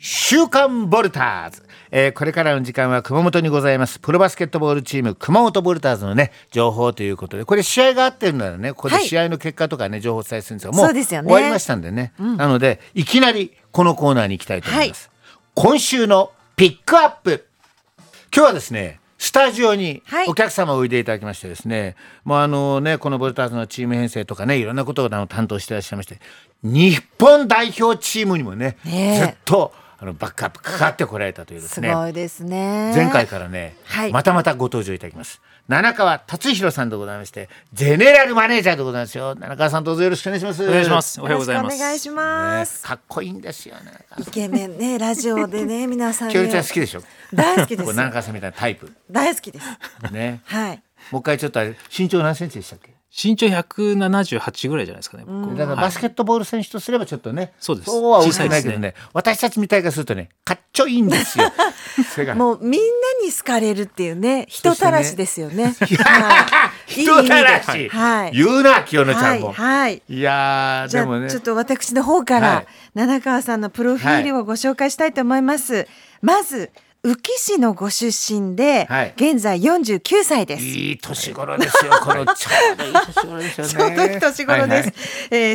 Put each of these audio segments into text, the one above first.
週刊ボルターズ、これからの時間は熊本にございますプロバスケットボールチーム熊本ボルターズのね情報ということで、これ試合があってるならねここで試合の結果とかね、情報をお伝えするんですが、もう終わりましたんでね、なのでいきなりこのコーナーに行きたいと思います、今週のピックアップ。今日はですねスタジオにお客様をおいでいただきましてですね、もうこのボルターズのチーム編成とかねいろんなことを担当していらっしゃいまして、日本代表チームにもね、ずっとバックアップかかってこられたというですね、 すごいですね。 前回からね、またまたご登場いただきます七川達弘さんでございまして、ゼネラルマネージャーでございますよ。七川さんどうぞよろしくお願いします。 お願いします。おはようございます。 お願いします、 かっこいいんですよね。 イケメンね、ラジオでね皆さんね。 きよりちゃん好きでしょ。 大好きです七川さんみたいなタイプ大好きですね。 はい。 もう一回ちょっと身長何センチでしたっけ。 身長178ぐらいじゃないですかね。 だからバスケットボール選手とすればちょっとね、 そうです。 そうは大きくないけどね、私たちみたいがするとねかっちょいいんですよもうみんなに好かれるっていうね、人たらしですよね。 人たらし、言うな清野ちゃんも。いやじゃあでもね、 ちょっと私の方から七川さんのプロフィールをご紹介したいと思います。まず宇城市のご出身で、現在49歳です。 いい年頃ですよ。このちょうどいい年頃ですよね。 ちょうどいい年頃です。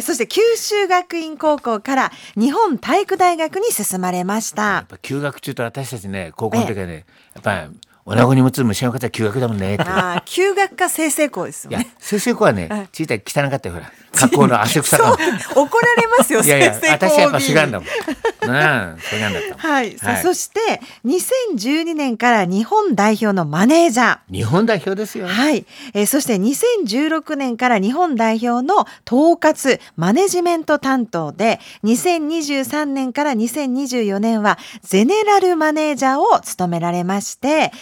そして九州学院高校から日本体育大学に進まれました。 やっぱ休学中と私たちね、高校の時はね、やっぱり女子に持つ虫の方は休学だもんねって。 休学か清々校ですよね。 いや清々校はね、小さい汚かったよほら。学校の汗臭かった。 怒られますよ。 いやいや、私はやっぱ違うんだもん。それなんだった。 はい。そして2012年から日本代表のマネージャー。 日本代表ですよ。 はい。そして2016年から日本代表の統括マネジメント担当で、2023年から2024年はゼネラルマネージャーを務められまして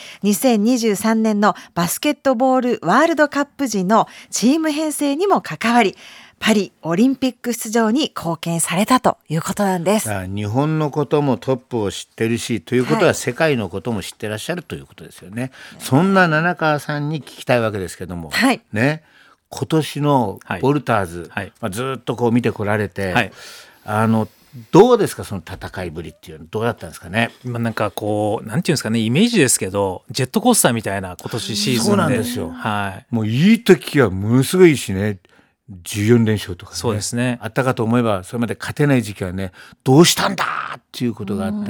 、2023年のバスケットボールワールドカップ時のチーム編成にも関わり、パリオリンピック出場に貢献されたということなんです。 日本のこともトップを知ってるし、ということは世界のことも知ってらっしゃるということですよね。そんな七川さんに聞きたいわけですけども、ね、今年のボルターズ、ずっとこう見てこられて、どうですか、その戦いぶりっていうのどうだったんですかね。 なんかこうなんていうんですかね、イメージですけどジェットコースターみたいな今年シーズンで。 そうなんですよ。もういい時はものすごいしね、14連勝とかね。 そうですね。 あったかと思えばそれまで勝てない時期はね、どうしたんだっていうことがあって、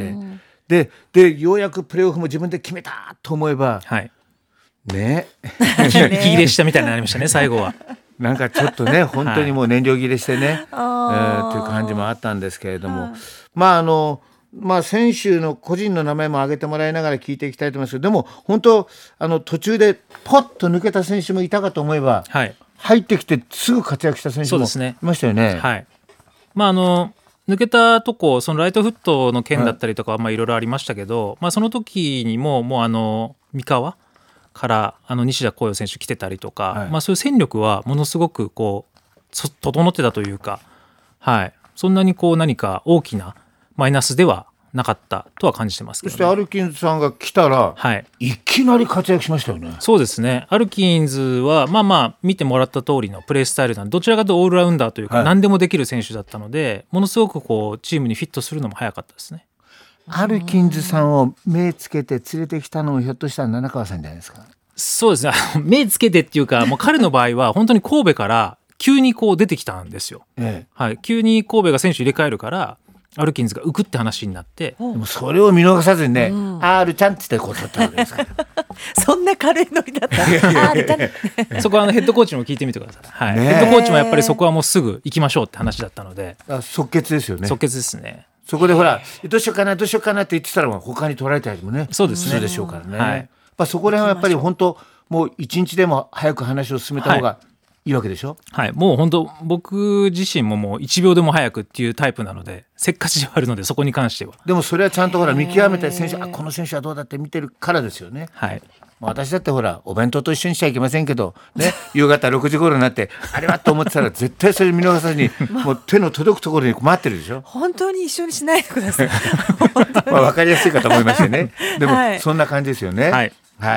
でようやくプレーオフも自分で決めたと思えば、ね息切れしたみたいになりましたね最後は。 なんかちょっとね本当にもう燃料切れしてね、っていう感じもあったんですけれども、選手の個人の名前も挙げてもらいながら聞いていきたいと思いますけど、でも本当途中でポッと抜けた選手もいたかと思えば、入ってきてすぐ活躍した選手もいましたよね。 抜けたとこ、そのライトフットの件だったりとかいろいろありましたけど、その時にもう三河から西田幸陽選手来てたりとか、そういう戦力はものすごくこう整ってたというか、そんなにこう何か大きなマイナスではなかったとは感じてますけどね。 そしてアルキンズさんが来たら、いきなり活躍しましたよね。 そうですね。アルキンズは見てもらった通りのプレースタイルなんで、どちらかというとオールラウンダーというか、何でもできる選手だったので、ものすごくこうチームにフィットするのも早かったですね。 アルキンズさんを目つけて連れてきたのもひょっとしたら七川さんじゃないですか。 そうですね。目つけてっていうか、もう彼の場合は本当に神戸から急にこう出てきたんですよ。急に神戸が選手入れ替えるからアルキンズが浮くって話になって、 でもそれを見逃さずにね、R ちゃんってこう取ったわけですからそんな軽いノリだったR ちゃんそこはヘッドコーチにも聞いてみてください。ヘッドコーチもやっぱりそこはもうすぐ行きましょうって話だったので。 即決ですよね。 即決ですね。 そこでほらどうしようかなって言ってたら他に取られたりもね。 そうですね。 そうでしょうからね。そこら辺はやっぱり本当もう一日でも早く話を進めた方がいいわけでしょ。 もう本当僕自身ももう1秒でも早くっていうタイプなので、せっかちではあるので、そこに関しては。 でもそれはちゃんとほら見極めて選手、この選手はどうだって見てるからですよね。私だってほらお弁当と一緒にしちゃいけませんけどね、夕方6時頃になってあれはと思ってたら絶対それ見逃さずにもう手の届くところに待ってるでしょ。 本当に一緒にしないでください分かりやすいかと思いましてね。でも、そんな感じですよね。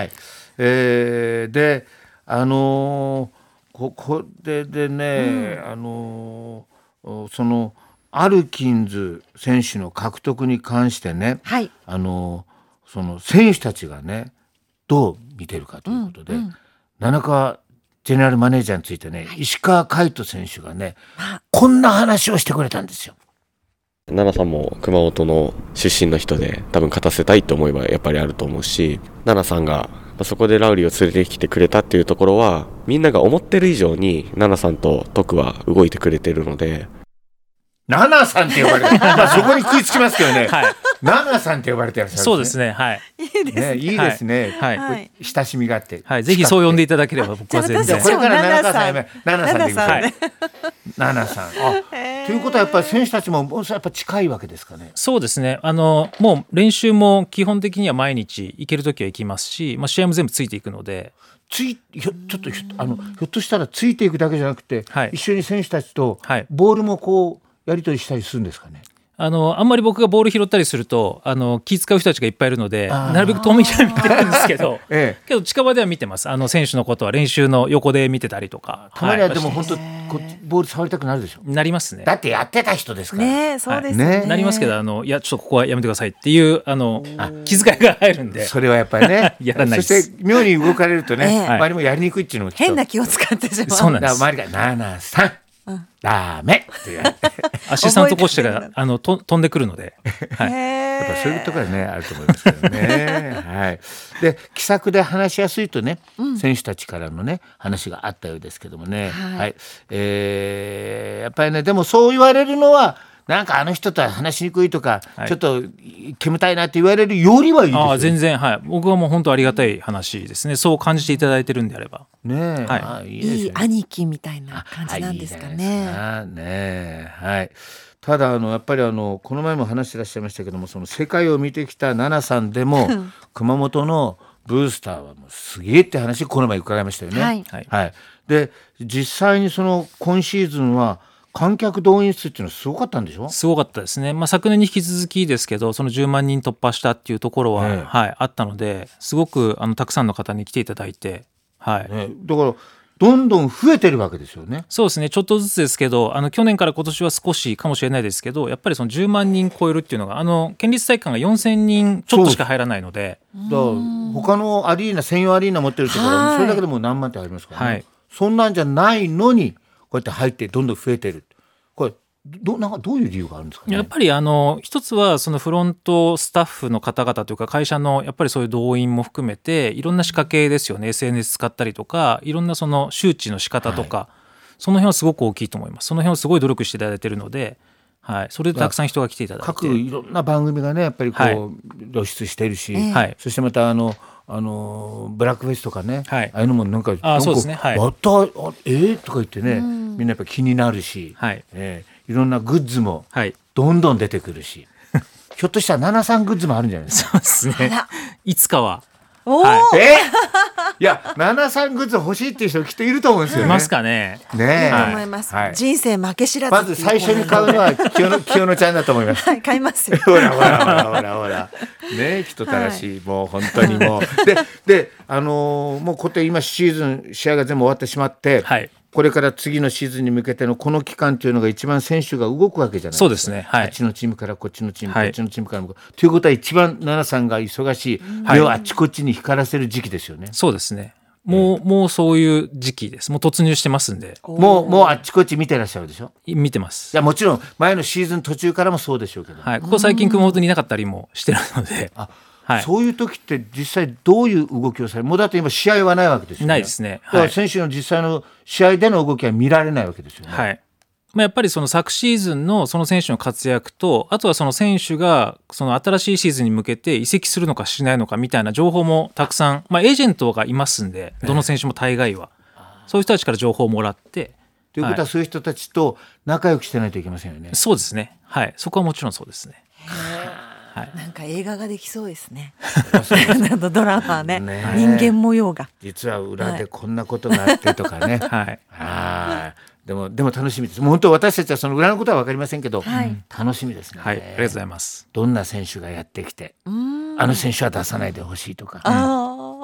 でここでね、そのアルキンズ選手の獲得に関してね、 はい、 その選手たちがねどう見てるかということで、7日ジェネラルマネージャーについてね、石川海人選手がね、こんな話をしてくれたんですよ。 奈々さんも熊本の出身の人で多分勝たせたいと思えばやっぱりあると思うし、奈々さんがそこでラウリーを連れてきてくれたっていうところはみんなが思ってる以上に奈々さんと徳は動いてくれてるので、 奈々さんって呼ばれてまあそこに食いつきますけどね、はい、奈々さんって呼ばれてらっしゃるんですね。 そうですね、はい、 いいですね、 いいですね、 はいはい、 親しみがあって、 はい、ぜひそう呼んでいただければ僕は全然。 これから奈々さんでいきましょう。奈々さん、ということはやっぱり選手たちもやっぱ近いわけですかね。 そうですね、もう練習も基本的には毎日行けるときは行きますし、試合も全部ついていくので、 ひょっとしたらついていくだけじゃなくて、はい、一緒に選手たちとボールもこうやり取りしたりするんですかね。 あんまり僕がボール拾ったりすると気遣う人たちがいっぱいいるので、なるべく遠目から見てるんですけど、けど近場では見てます。選手のことは練習の横で見てたりとか。 たまにはでも本当ボール触りたくなるでしょ。 なりますね。 だってやってた人ですからね。そうですね、 なりますけど、いやちょっとここはやめてくださいっていう気遣いが入るんで、 それはやっぱりねやらないです。 そして妙に動かれるとね、周りもやりにくいっていうのも変な気を使ってしまう。 そうなんです。 周りが7-3ダメって言われてアシスタントコーチが飛んでくるので、はい、 やっぱそういうところはねあると思いますけどね、はい、で気さくで話しやすいとね、選手たちからのね話があったようですけどもね、はい、やっぱりねでもそう言われるのはなんかあの人とは話しにくいとか、はい、ちょっと煙たいなって言われるよりはいいですよね。 全然、はい、僕はもう本当ありがたい話ですね。そう感じていただいてるんであればね、 はい、 いい兄貴みたいな感じなんですかね。 はい、ただやっぱりこの前も話してらっしゃいましたけども、その世界を見てきた奈々さんでも熊本のブースターはもうすげえって話この前伺いましたよね。 はいはい、で実際に今シーズンは観客動員数っていうのはすごかったんでしょ。 すごかったですね、昨年に引き続きですけど、その10万人突破したっていうところは、はい、あったので、すごくたくさんの方に来ていただいて、はいだからどんどん増えてるわけですよね。 そうですね、ちょっとずつですけど、去年から今年は少しかもしれないですけど、やっぱりその10万人超えるっていうのが県立体育館が4000人ちょっとしか入らないので、 だから他のアリーナ専用アリーナ持ってるところはそれだけでも何万ってありますからね、はい、そんなんじゃないのにこうやって入ってどんどん増えてる。これなんかどういう理由があるんですかね。 やっぱり一つはそのフロントスタッフの方々というか会社のやっぱりそういう動員も含めていろんな仕掛けですよね。 SNS 使ったりとかいろんなその周知の仕方とか、はい、その辺はすごく大きいと思います。その辺はすごい努力していただいているので、はい、それでたくさん人が来ていただいて、 各いろんな番組がねやっぱりこう、はい、露出しているし、そしてまたブラックフェイスとかね、はい、ああいうのもなんかそうですね、はい、 とか言ってね、みんなやっぱ気になるし、 はいいろんなグッズもどんどん出てくるし、はい、ひょっとしたら7-3グッズもあるんじゃないですか。 そうですね、いつかは。 いや7-3グッズ欲しいっていう人きっといると思うんですよね。 いますかね。 いると思います、はい、人生負け知らず。 まず最初に買うのは清野ちゃんだと思います。 はい、買いますよ。 ほらね、人たらしい、もう本当にもうでもうこうやって今シーズン試合が全部終わってしまって、はい、これから次のシーズンに向けてのこの期間というのが一番選手が動くわけじゃないですか。 そうですね、はい、 あっちのチームからこっちのチーム、こっちのチームからということは一番奈々さんが忙しい、目をあっちこっちに光らせる時期ですよね。 そうですね、もうそういう時期です。もう突入してますんで、 もうあっちこっち見てらっしゃるでしょ。 見てます。 いやもちろん前のシーズン途中からもそうでしょうけど、 はい、ここ最近熊本にいなかったりもしてるので、はい、 そういう時って実際どういう動きをされる。もうだって今試合はないわけですよね。 ないですね、 だから選手の実際の試合での動きは見られないわけですよね。 はい、やっぱりその昨シーズンのその選手の活躍と、あとはその選手がその新しいシーズンに向けて移籍するのかしないのかみたいな情報もたくさん、エージェントがいますんで、どの選手も大概は、そういう人たちから情報をもらって、 ということはそういう人たちと仲良くしてないといけませんよね。 そうですね、はい、そこはもちろんそうですね。 はい、なんか映画ができそうですね。ドラマね、人間模様が実は裏でこんなことがあってとかね、でも楽しみです。もう本当私たちはその裏のことは分かりませんけど、楽しみですね。 はい、ありがとうございます。 どんな選手がやってきて、あの選手は出さないでほしいとか、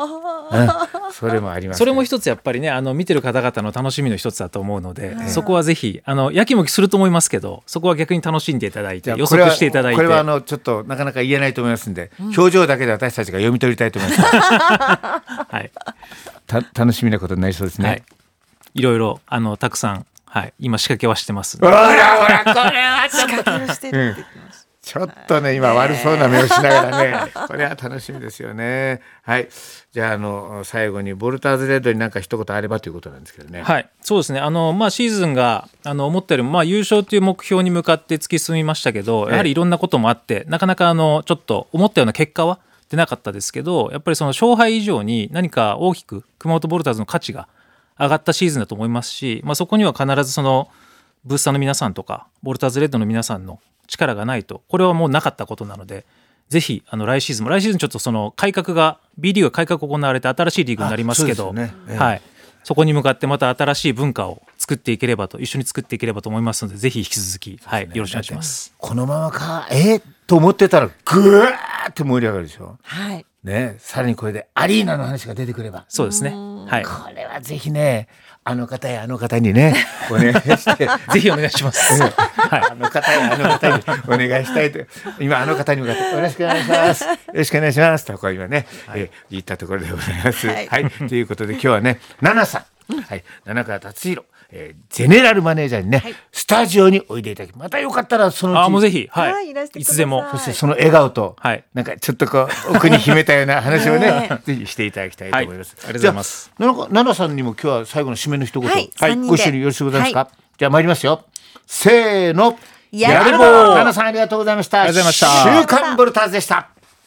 それもあります、ね、 それも一つやっぱりね見てる方々の楽しみの一つだと思うので、そこはぜひやきもきすると思いますけど、そこは逆に楽しんでいただいて予測していただいて、 これはちょっとなかなか言えないと思いますんで、表情だけで私たちが読み取りたいと思います、 はい、 楽しみなことになりそうですね、はい、 いろいろたくさん、はい、今仕掛けはしてます。 ほらこれは仕掛けをしてるって言ってます、 ちょっとね今悪そうな目をしながらねこれは楽しみですよね。はい、じゃあ最後にボルターズレッドに何か一言あればということなんですけどね。 はい、そうですね。シーズンが思ったよりも、優勝という目標に向かって突き進みましたけど、やはりいろんなこともあってなかなかちょっと思ったような結果は出なかったですけど、やっぱりその勝敗以上に何か大きく熊本ボルターズの価値が上がったシーズンだと思いますし、そこには必ずそのブースターの皆さんとかボルターズレッドの皆さんの力がないとこれはもうなかったことなので、ぜひ来シーズンちょっとその改革が B リーグが改革行われて新しいリーグになりますけど、はい、そこに向かってまた新しい文化を作っていければと一緒に作っていければと思いますので、ぜひ引き続き、はい、よろしくお願いします。 このままかと思ってたらぐわーって盛り上がるでしょ、 はいね、さらにこれでアリーナの話が出てくれば、 そうですね、はい、 これはぜひねあの方やあの方にねお願いしてぜひお願いします、はい、 あの方やあの方にお願いしたいと今あの方に向かってよろしくお願いしますよろしくお願いしますとこう今ね、言ったところでございます、はいということで今日はね奈々さん、はい、七川達弘ゼネラルマネージャーにね、スタジオにおいでいただき、またよかったらそのうちもうぜひ、 いつでも、 そしてその笑顔と、なんかちょっとこう奥に秘めたような話をねぜひしていただきたいと思います、 ありがとうございます。 じゃあ奈々さんにも今日は最後の締めの一言、 ご一緒によろしくございますか、じゃあ参りますよ、せーの、 やるぼー。 奈々さんありがとうございました。 ありがとうございました。 週刊ボルターズでした。